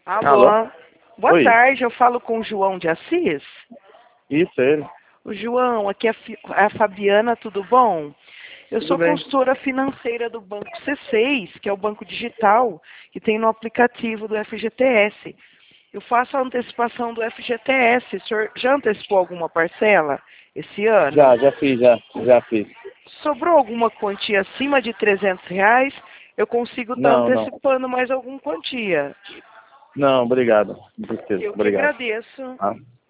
Alô? Alô? Boa Oi. tarde, eu falo com o João de Assis. Isso, ele. O João, aqui é a Fabiana, tudo bom? Eu Tudo sou bem. consultora financeira do Banco C6, que é o banco digital que tem no aplicativo do FGTS. Eu faço a antecipação do FGTS. O senhor já antecipou alguma parcela esse ano? Já fiz, já fiz. Sobrou alguma quantia acima de R$ 300? Eu consigo estar Não. antecipando mais alguma quantia. Não, obrigado. Não precisa, Eu que obrigado. agradeço. Ah.